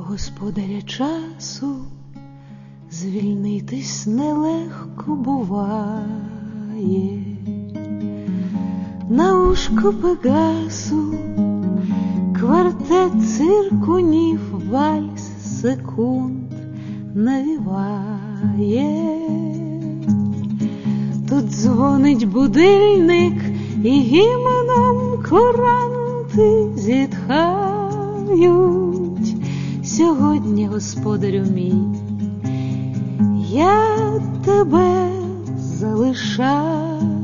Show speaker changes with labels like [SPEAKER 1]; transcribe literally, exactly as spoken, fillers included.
[SPEAKER 1] господаря часу звільнитись нелегко буває. На ушко Пегасу квартет циркунів вальс секунд навіває. Тут дзвонить будильник і гімном куранти зітхають. Сьогодні, господарю мій, я тебе залишаю.